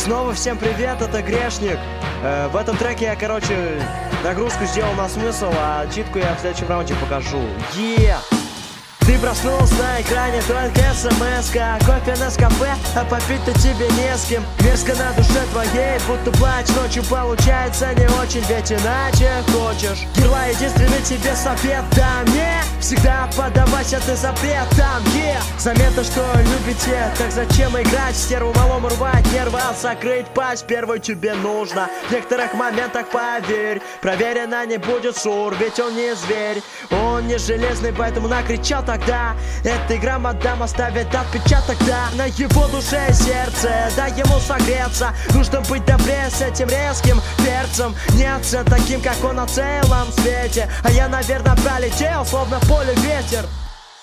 Снова всем привет, это Грешник. В этом треке я, нагрузку сделал на смысл, а читку я в следующем раунде покажу. Ты проснулся на экране, только смс-ка. Кофе на кафе, а попить-то тебе не с кем. Мерзко на душе твоей, будто плачь ночью. Получается не очень, ведь иначе хочешь. Герла единственный тебе совет, да мне всегда подавайся ты запретом. Заметно, что любите, так зачем играть? Стерву малому рвать, нервы, закрыть пасть первой тебе нужно. В некоторых моментах поверь, проверено не будет сур, ведь он не зверь. Он не железный, поэтому накричал тогда. Эта игра, мадам, оставит отпечаток, да. На его душе и сердце, дай ему согреться. Нужно быть добрее с этим резким перцем. Нет, все таким, как он на целом свете. А я, наверное, пролетел, словно в поле ветер.